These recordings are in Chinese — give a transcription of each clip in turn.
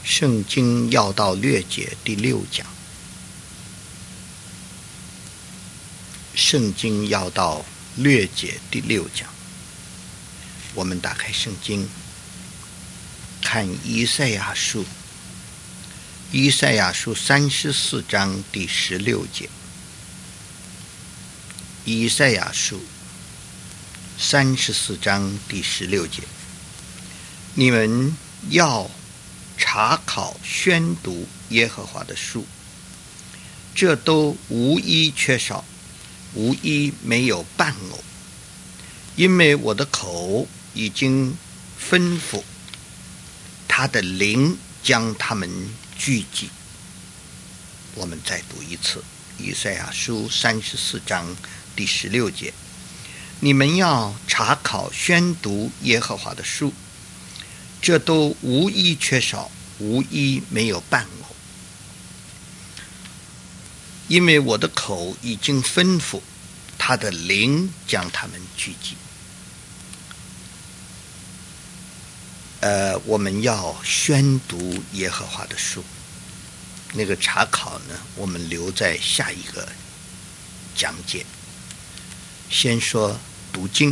圣经要道略解第6讲。圣经要道略解第6讲。我们打开圣经，看以赛亚书。以赛亚书34章第16节。以赛亚书34章第16节。你们要查考宣读耶和华的书，这都无一缺少，无一没有伴偶，因为我的口已经吩咐，他的灵将他们聚集。我们再读一次以赛亚书34章第16节。你们要查考宣读耶和华的书，这都无一缺少，无一没有伴偶，因为我的口已经吩咐，他的灵将他们聚集。我们要宣读耶和华的书，那个查考呢，我们留在下一个讲解。先说读经。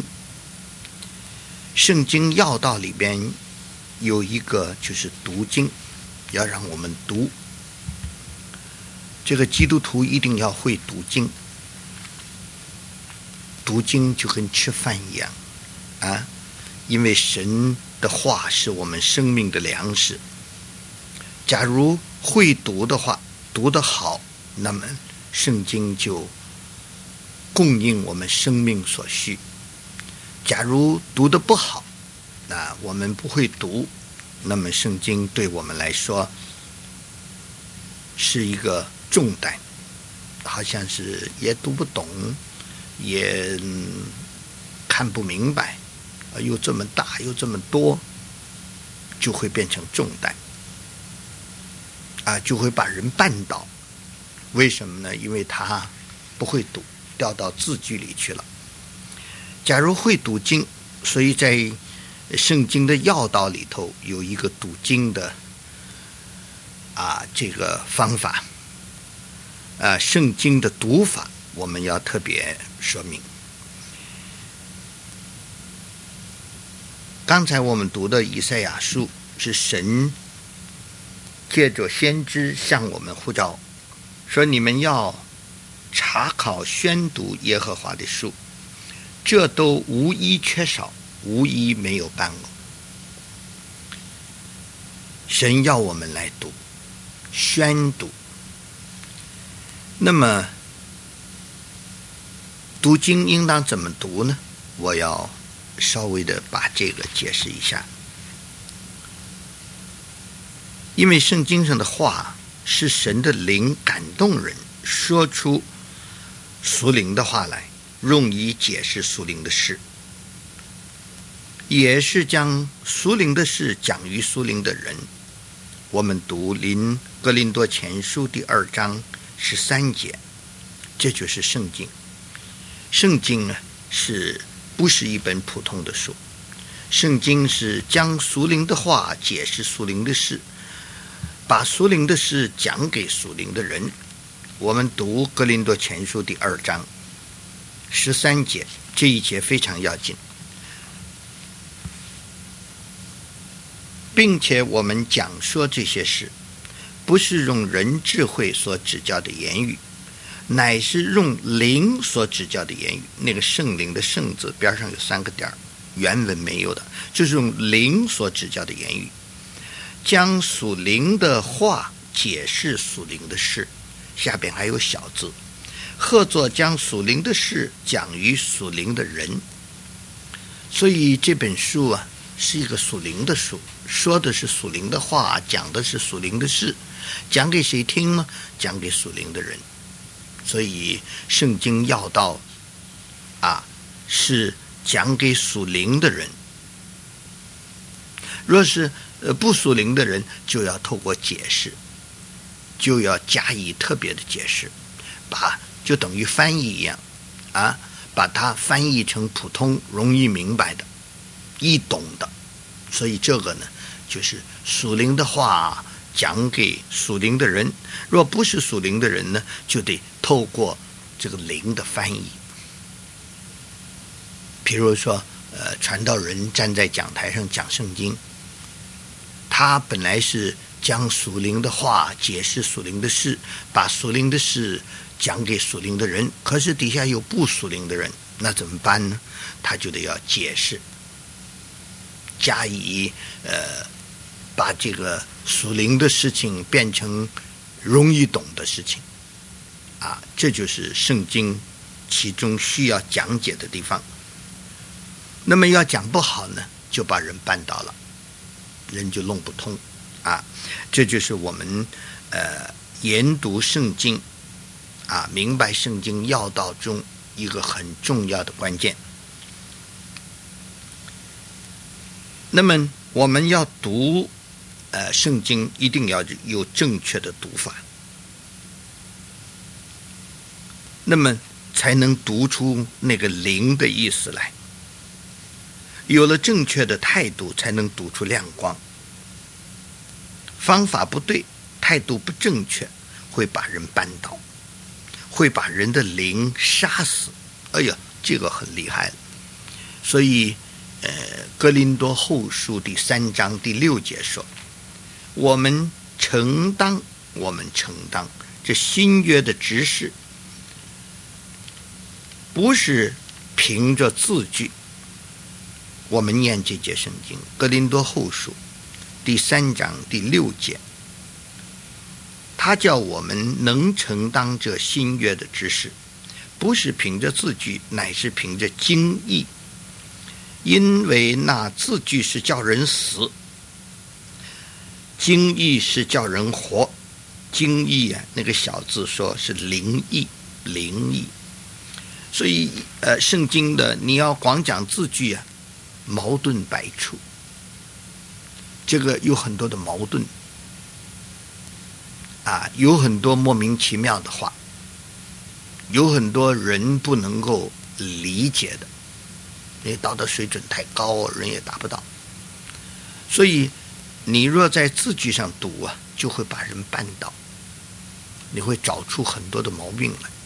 圣经要道里边有一个就是读经，要让我们读。这个基督徒一定要会读经，读经就跟吃饭一样啊，因为神的话是我们生命的粮食。假如会读的话，读得好，那么圣经就供应我们生命所需。假如读得不好，那我们不会读，那么圣经对我们来说是一个重担，好像是也读不懂，也看不明白，又这么大又这么多，就会变成重担就会把人绊倒。为什么呢？因为他不会读，掉到字句里去了。假如会读经，所以在圣经的要道里头有一个读经的这个方法，圣经的读法我们要特别说明。刚才我们读的以赛亚书是神借着先知向我们呼召，说你们要查考宣读耶和华的书，这都无一缺少，无一没有伴偶。神要我们来读宣读。那么读经应当怎么读呢？我要稍微的把这个解释一下。因为圣经上的话是神的灵感动人，说出属灵的话来，用以解释属灵的事，也是将属灵的事讲于属灵的人。我们读哥林多前书第2章13节，这就是圣经。圣经不是一本普通的书，圣经是将属灵的话解释属灵的事，把属灵的事讲给属灵的人。我们读哥林多前书第2章13节，这一节非常要紧。并且我们讲说这些事，不是用人智慧所指教的言语，乃是用灵所指教的言语。那个圣灵的圣字边上有3个点，原文没有的，就是用灵所指教的言语，将属灵的话解释属灵的事。下边还有小字，或作将属灵的事讲于属灵的人。所以这本书是一个属灵的书，说的是属灵的话，讲的是属灵的事。讲给谁听呢？讲给属灵的人。所以圣经要道是讲给属灵的人。若是不属灵的人，就要透过解释，就要加以特别的解释，就等于翻译一样把它翻译成普通容易明白的易懂的。所以这个呢，就是属灵的话讲给属灵的人，若不是属灵的人呢，就得透过这个灵的翻译。比如说传道人站在讲台上讲圣经，他本来是将属灵的话解释属灵的事，把属灵的事讲给属灵的人，可是底下有不属灵的人，那怎么办呢？他就得要解释，加以把这个属灵的事情变成容易懂的事情啊，这就是圣经其中需要讲解的地方。那么要讲不好呢，就把人绊倒了，人就弄不通啊。这就是我们研读圣经啊，明白圣经要道中一个很重要的关键。那么我们要读圣经，一定要有正确的读法，那么才能读出那个灵的意思来。有了正确的态度，才能读出亮光。方法不对，态度不正确，会把人绊倒，会把人的灵杀死。哎呀，这个很厉害了。所以哥林多后书第3章第6节说，我们承当这新约的执事，不是凭着字句。我们念这节圣经，哥林多后书第3章第6节，他叫我们能承当这新约的知识，不是凭着字句，乃是凭着经义。因为那字句是叫人死，经义是叫人活。经义啊，那个小字说是灵义，所以圣经的你要光讲字句啊，矛盾百出，这个有很多的矛盾啊，有很多莫名其妙的话，有很多人不能够理解的，因为道德水准太高，人也达不到。所以你若在字句上读啊，就会把人绊倒，你会找出很多的毛病来。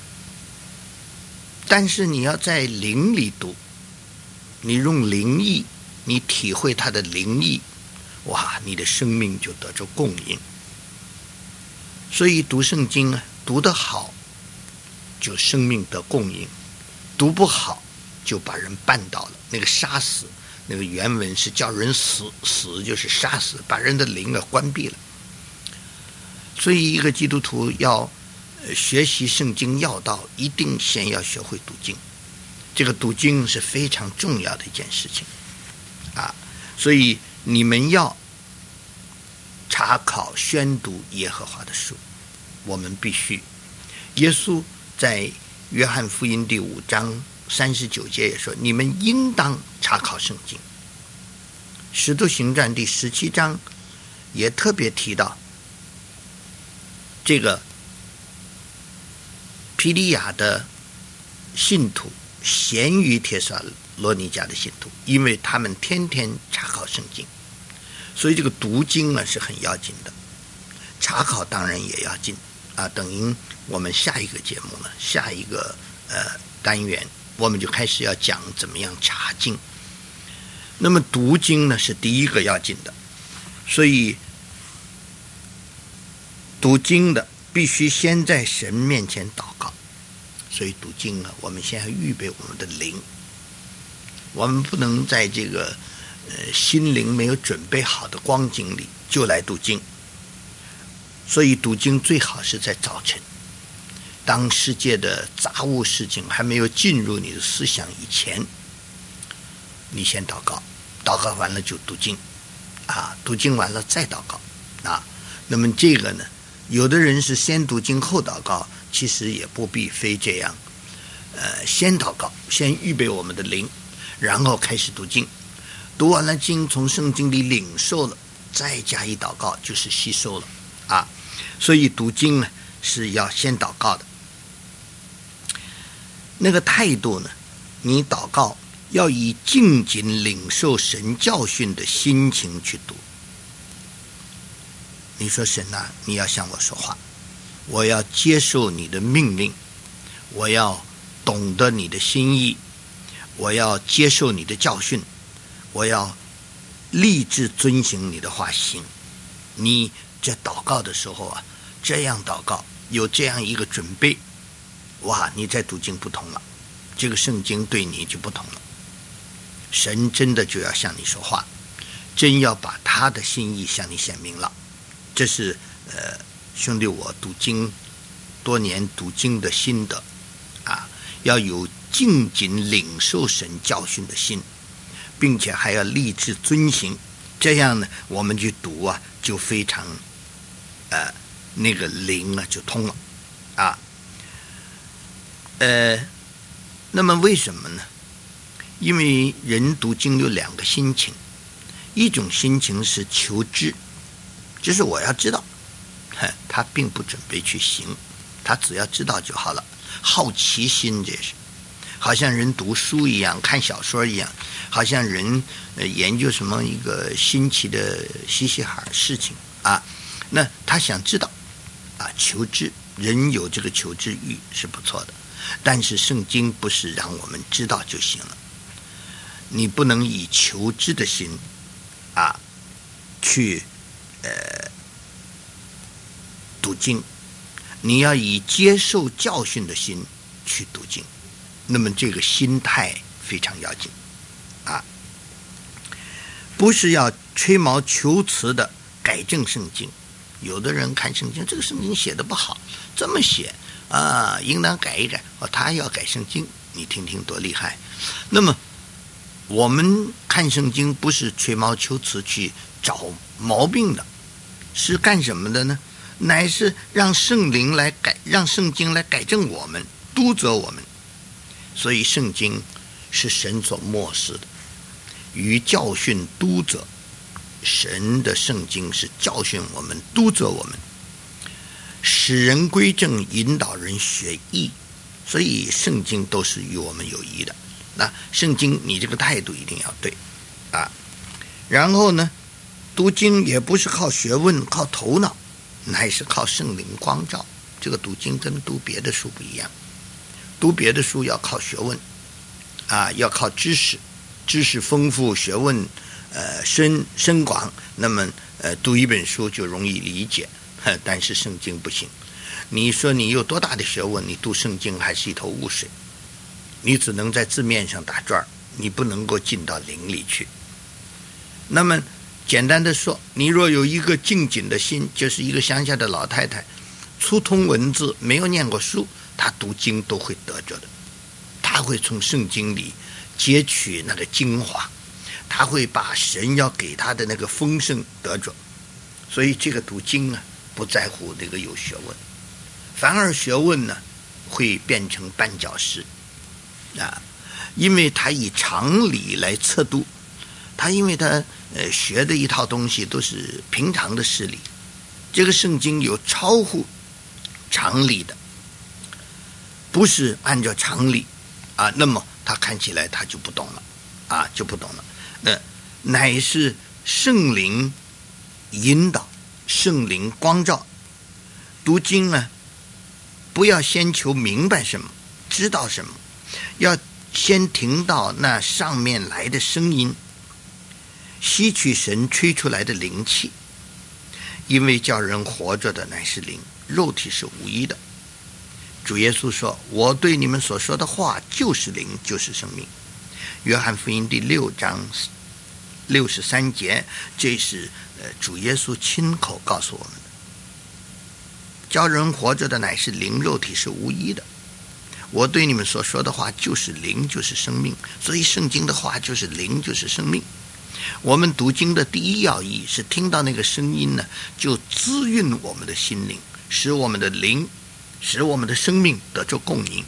但是你要在灵里读，你用灵意，你体会它的灵意，哇，你的生命就得着供应。所以读圣经啊，读得好就生命得供应，读不好就把人绊倒了。那个杀死，那个原文是叫人死，死就是杀死，把人的灵啊关闭了。所以一个基督徒要学习圣经要道，一定先要学会读经。这个读经是非常重要的一件事情啊，所以你们要查考宣读耶和华的书，我们必须。耶稣在约翰福音第5章39节也说，你们应当查考圣经。使徒行传第17章也特别提到这个庇利亚的信徒咸于帖撒罗尼迦的信徒，因为他们天天查考圣经，所以这个读经呢是很要紧的，查考当然也要紧啊。等于我们下一个节目呢，下一个单元，我们就开始要讲怎么样查经。那么读经呢是第一个要紧的，所以读经的必须先在神面前祷告。所以读经呢，我们先要预备我们的灵，我们不能在这个心灵没有准备好的光景里就来读经。所以读经最好是在早晨，当世界的杂物事情还没有进入你的思想以前，你先祷告，祷告完了就读经啊，读经完了再祷告啊。那么这个呢，有的人是先读经后祷告，其实也不必非这样，先祷告，先预备我们的灵，然后开始读经，读完了经，从圣经里领受了，再加以祷告，就是吸收了啊。所以读经呢是要先祷告的。那个态度呢，你祷告要以静谨领受神教训的心情去读。 你说神啊，你要向我说话，我要接受你的命令，我要懂得你的心意，我要接受你的教训，我要立志遵行你的话行。你在祷告的时候啊，这样祷告，有这样一个准备，哇，你在读经不同了，这个圣经对你就不同了。神真的就要向你说话，真要把他的心意向你显明了。这是兄弟我读经多年读经的心得啊，要有静谨领受神教训的心，并且还要立志遵行，这样呢我们去读啊就非常那个灵啊就通了啊。那么为什么呢？因为人读经有两个心情，一种心情是求知，就是我要知道，他并不准备去行，他只要知道就好了，好奇心，这是好像人读书一样，看小说一样，好像人研究什么一个新奇的嘻嘻哈事情啊，那他想知道啊，求知，人有这个求知欲是不错的，但是圣经不是让我们知道就行了，你不能以求知的心啊去读经，你要以接受教训的心去读经，那么这个心态非常要紧啊，不是要吹毛求疵的改正圣经。有的人看圣经，这个圣经写的不好，这么写啊，应当改一改，他要改圣经，你听听多厉害。那么我们看圣经不是吹毛求疵去找毛病的，是干什么的呢？乃是让圣灵来改，让圣经来改正我们，督责我们。所以圣经是神所默示的，与教训督责。神的圣经是教训我们，督责我们，使人归正，引导人学义。所以圣经都是与我们有益的。那圣经你这个态度一定要对啊。然后呢，读经也不是靠学问靠头脑，乃是靠圣灵光照。这个读经跟读别的书不一样，读别的书要靠学问啊，要靠知识，知识丰富，学问深广，那么读一本书就容易理解。但是圣经不行，你说你有多大的学问，你读圣经还是一头雾水，你只能在字面上打转，你不能够进到灵里去。那么简单的说，你若有一个静谨的心，就是一个乡下的老太太，粗通文字，没有念过书，她读经都会得着的。她会从圣经里截取那个精华，她会把神要给她的那个丰盛得着。所以这个读经啊，不在乎那个有学问，反而学问呢会变成绊脚石啊，因为他以常理来测度，他因为他学的一套东西都是平常的事理，这个圣经有超乎常理的，不是按照常理啊，那么他看起来他就不懂了啊，就不懂了。乃是圣灵引导，圣灵光照。读经啊，不要先求明白什么，知道什么，要先听到那上面来的声音，吸取神吹出来的灵气。因为叫人活着的乃是灵，肉体是无益的。主耶稣说，我对你们所说的话就是灵，就是生命。约翰福音第6章63节，这是主耶稣亲口告诉我们的。叫人活着的乃是灵，肉体是无益的。我对你们所说的话就是灵，就是生命。所以圣经的话就是灵，就是生命。我们读经的第一要义是听到那个声音呢，就滋润我们的心灵，使我们的灵，使我们的生命得着供应。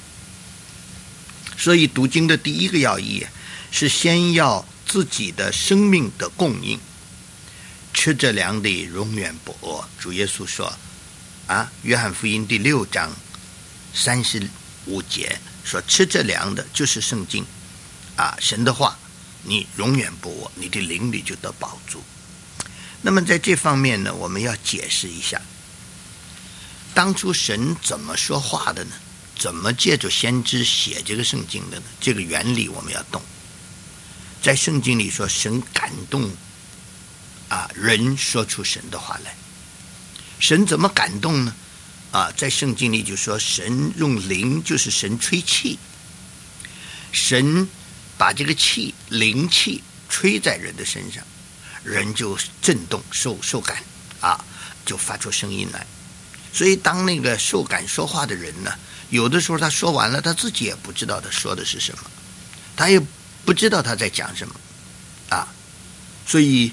所以读经的第一个要义是先要自己的生命的供应，吃这粮的永远不饿。主耶稣说啊，约翰福音第6章35节说，吃这粮的就是圣经啊，神的话，你永远不饿，你的灵里就得饱足。 那么在这方面呢，我们要解释一下，当初神怎么说话的呢？怎么借着先知写这个圣经的呢？这个原理我们要懂。在圣经里说，神感动人说出神的话来。神怎么感动呢？在圣经里就说，神用灵，就是神吹气，神把这个气，灵气吹在人的身上，人就震动受感就发出声音来。所以当那个受感说话的人呢，有的时候他说完了，他自己也不知道他说的是什么，他也不知道他在讲什么所以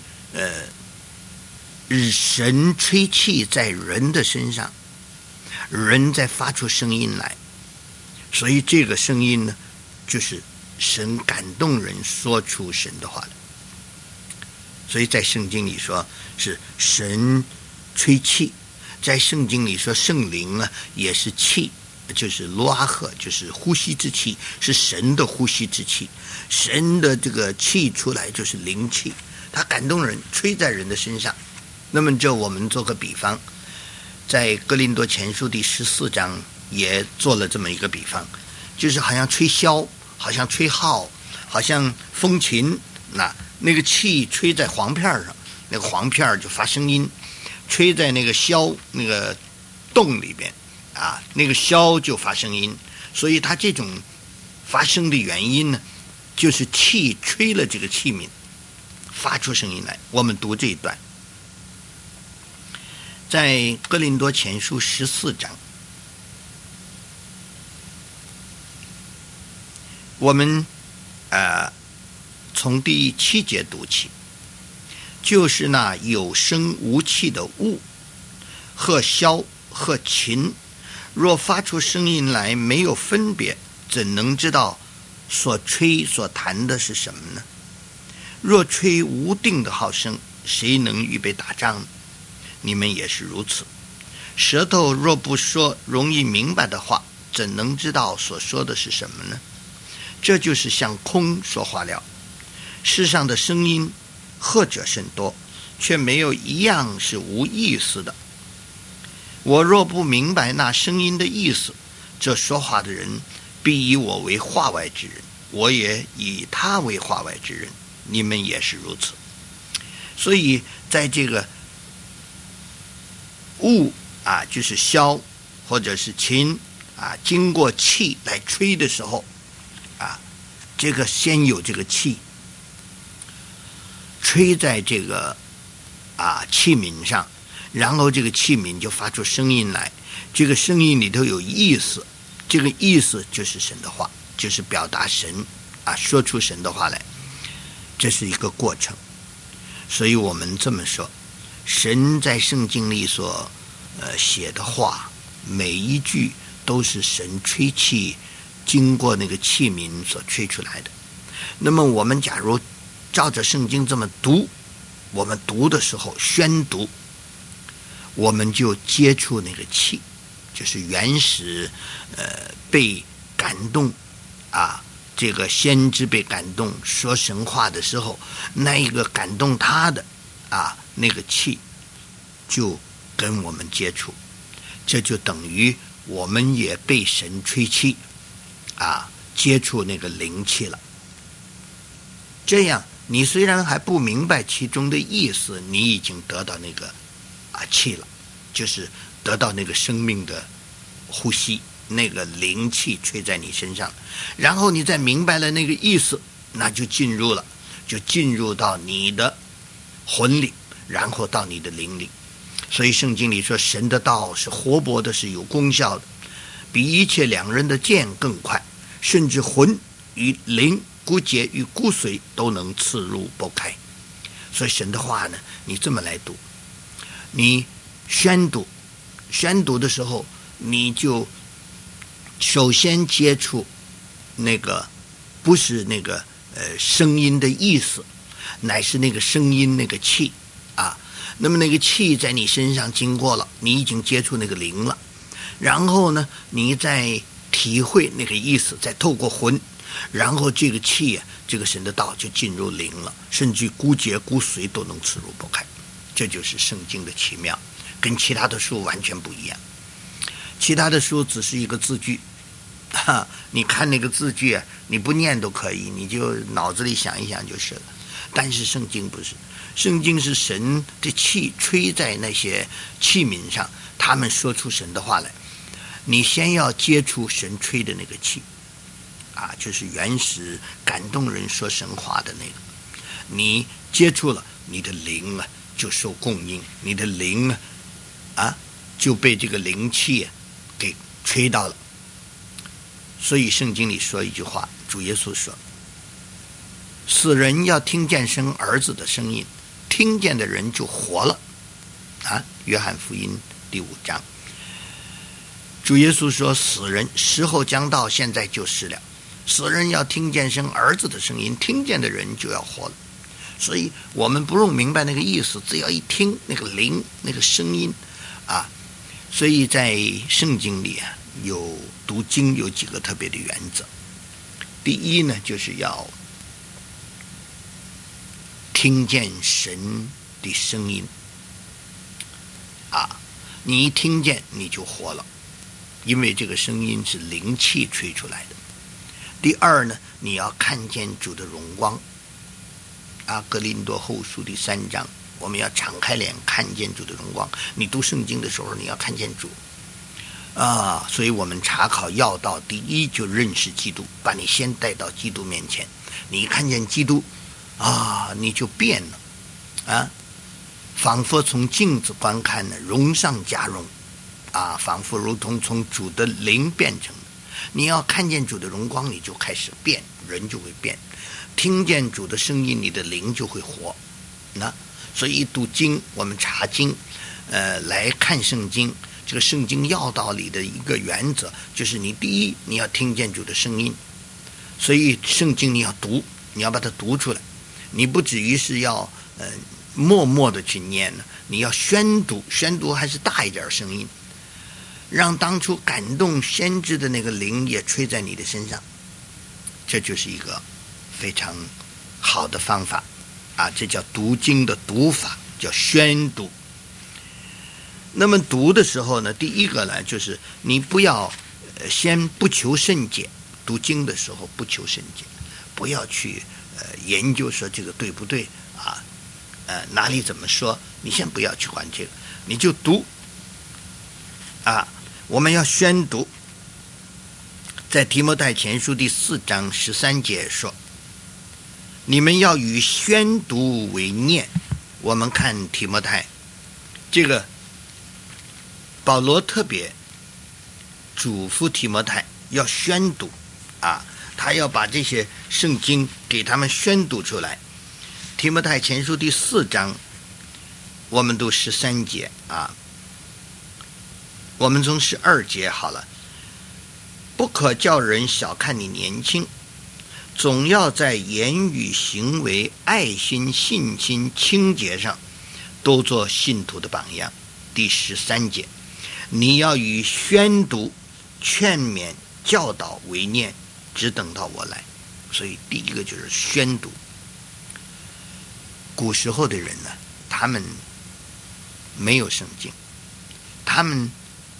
神吹气在人的身上，人在发出声音来，所以这个声音呢，就是神感动人说出神的话来。所以在圣经里说是神吹气，在圣经里说圣灵呢也是气，就是罗阿赫，就是呼吸之气，是神的呼吸之气，神的这个气出来就是灵气，它感动人，吹在人的身上。那么就我们做个比方，在哥林多前书第14章也做了这么一个比方，就是好像吹箫，好像吹号，好像风琴，那个气吹在簧片上，那个簧片就发声音，吹在那个箫那个洞里边那个箫就发声音。所以它这种发声的原因呢，就是气吹了这个器皿发出声音来。我们读这一段，在哥林多前书14章，我们从第7节读起，就是那有声无气的物和箫和琴，若发出声音来没有分别，怎能知道所吹所弹的是什么呢？若吹无定的号声，谁能预备打仗呢？你们也是如此。舌头若不说容易明白的话，怎能知道所说的是什么呢？这就是向空说话了。世上的声音或者甚多，却没有一样是无意思的。我若不明白那声音的意思，这说话的人必以我为话外之人，我也以他为话外之人。你们也是如此。所以在这个物就是箫或者是琴经过气来吹的时候这个先有这个气吹在这个器皿上，然后这个器皿就发出声音来，这个声音里头有意思，这个意思就是神的话，就是表达神说出神的话来，这是一个过程。所以我们这么说，神在圣经里所写的话，每一句都是神吹气经过那个器皿所吹出来的。那么我们假如照着圣经这么读，我们读的时候宣读，我们就接触那个气，就是原始被感动这个先知被感动说神话的时候，那一个感动他的那个气就跟我们接触，这就等于我们也被神吹气接触那个灵气了。这样你虽然还不明白其中的意思，你已经得到那个气了，就是得到那个生命的呼吸，那个灵气吹在你身上，然后你再明白了那个意思，那就进入到你的魂里，然后到你的灵里。所以圣经里说，神的道是活泼的，是有功效的，比一切两刃的剑更快，甚至魂与灵、骨节与骨髓都能刺入剥开。所以神的话呢，你这么来读，你宣读的时候，你就首先接触那个不是那个声音的意思，乃是那个声音那个气那么那个气在你身上经过了，你已经接触那个灵了，然后呢你再体会那个意思，再透过魂，然后这个气这个神的道就进入灵了，甚至骨节骨髓都能刺入剥开。 这就是圣经的奇妙，跟其他的书完全不一样。其他的书只是一个字句，你看那个字句你不念都可以，你就脑子里想一想就是了。但是圣经不是，圣经是神的气吹在那些器皿上，他们说出神的话来。你先要接触神吹的那个气就是原始感动人说神话的那个，你接触了，你的灵就受供应，你的灵就被这个灵气给吹到了。所以圣经里说一句话，主耶稣说，死人要听见生儿子的声音，听见的人就活了约翰福音第5章。主耶稣说，死人时候将到，现在就是了，死人要听见生儿子的声音，听见的人就要活了。所以我们不用明白那个意思，只要一听那个灵那个声音所以在圣经里有读经有几个特别的原则。第一呢，就是要听见神的声音你一听见你就活了，因为这个声音是灵气吹出来的。第二呢，你要看见主的荣光哥林多后书第3章，我们要敞开脸看见主的荣光。你读圣经的时候你要看见主所以我们查考要道，第一就认识基督，把你先带到基督面前。你看见基督你就变了仿佛从镜子观看呢，荣上加荣仿佛如同从主的灵变成的。你要看见主的荣光，你就开始变，人就会变。听见主的声音，你的灵就会活。所以读经，我们查经来看圣经，这个圣经要道里的一个原则就是你第一你要听见主的声音。所以圣经你要读，你要把它读出来，你不至于是要默默的去念呢，你要宣读，宣读还是大一点声音，让当初感动先知的那个灵也吹在你的身上。这就是一个非常好的方法这叫读经的读法，叫宣读。那么读的时候呢，第一个呢，就是你不要先不求甚解，读经的时候不求甚解，不要去研究说这个对不对哪里怎么说，你先不要去管这个，你就读我们要宣读。在提摩太前书第4章13节说，你们要以宣读为念。我们看提摩太，这个保罗特别嘱咐提摩太要宣读他要把这些圣经给他们宣读出来。提摩太前书第4章，我们读13节我们从12节好了。不可叫人小看你年轻，总要在言语行为爱心信心清洁上都做信徒的榜样。第13节，你要以宣读劝勉教导为念，只等到我来。所以第一个就是宣读。古时候的人呢，他们没有圣经，他们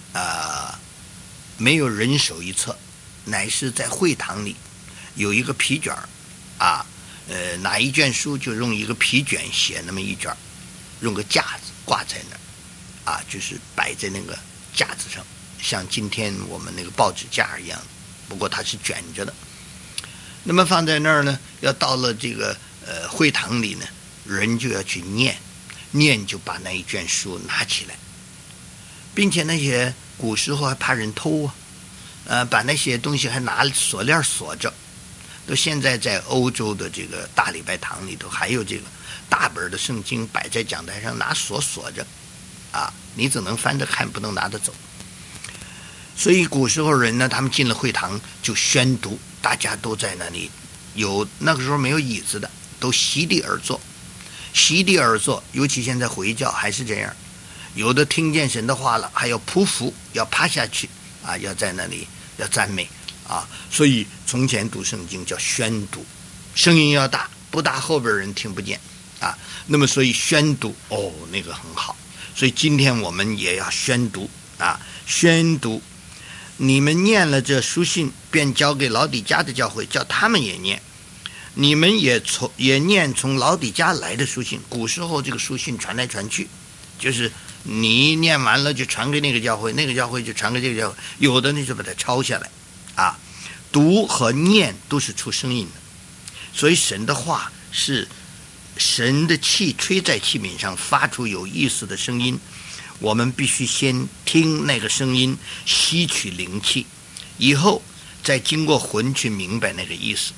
没有人手一册，乃是在会堂里有一个皮卷哪一卷书就用一个皮卷写那么一卷，用个架子挂在那儿就是摆在那个架子上，像今天我们那个报纸架一样，不过它是卷着的。那么放在那儿呢，要到了这个会堂里呢，人就要去念就把那一卷书拿起来，并且那些古时候还怕人偷把那些东西还拿锁链锁着。都现在在欧洲的这个大礼拜堂里头还有这个大本的圣经摆在讲台上，拿锁锁着你只能翻着看，不能拿着走。所以古时候人呢，他们进了会堂就宣读，大家都在那里，那个时候没有椅子的，都席地而坐。席地而坐，尤其现在回教还是这样，有的听见神的话了，还要匍匐，要趴下去要在那里要赞美所以从前读圣经叫宣读，声音要大，不大后边人听不见啊。那么所以宣读那个很好，所以今天我们也要宣读啊，宣读。你们念了这书信，便交给老底嘉的教会，叫他们也念。你们也念从老底嘉来的书信。古时候这个书信传来传去，就是你念完了就传给那个教会，那个教会就传给这个教会，有的呢就把它抄下来啊。读和念都是出声音的，所以神的话是神的气吹在器皿上，发出有意思的声音。我们必须先听那个声音，吸取灵气，以后再经过魂去明白那个意思。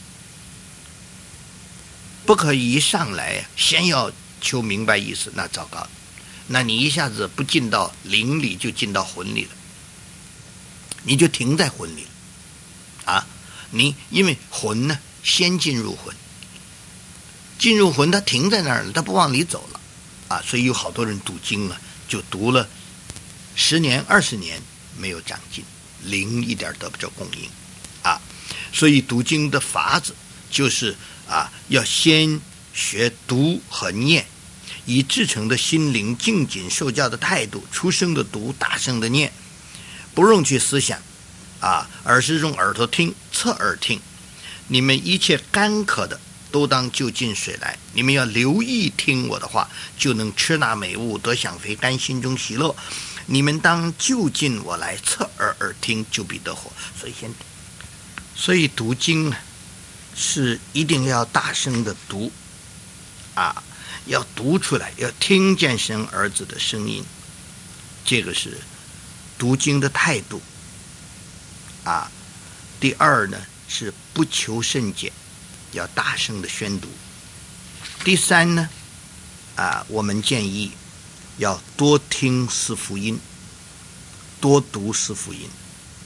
不可以一上来先要求明白意思，那糟糕，那你一下子不进到灵里，就进到魂里了，你就停在魂里了啊！你因为魂呢，先进入魂，进入魂，它停在那儿了，它不往里走了啊！所以有好多人读经啊，就读了10年20年没有长进，灵一点得不着供应啊！所以读经的法子就是要先学读和念，以至诚的心灵、静谨受教的态度，出声的读，大声的念，不用去思想而是用耳朵听，侧耳听。你们一切干渴的都当就近水来，你们要留意听我的话，就能吃那美物，得享肥甘，心中喜乐。你们当就近我来，侧耳听，就必得活。所以读经呢，是一定要大声的读要读出来，要听见神儿子的声音，这个是读经的态度第二呢，是不求甚解，要大声的宣读。第三呢我们建议要多听四福音，多读四福音，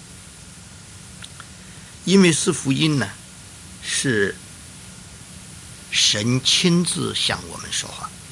因为四福音呢是神亲自向我们说话，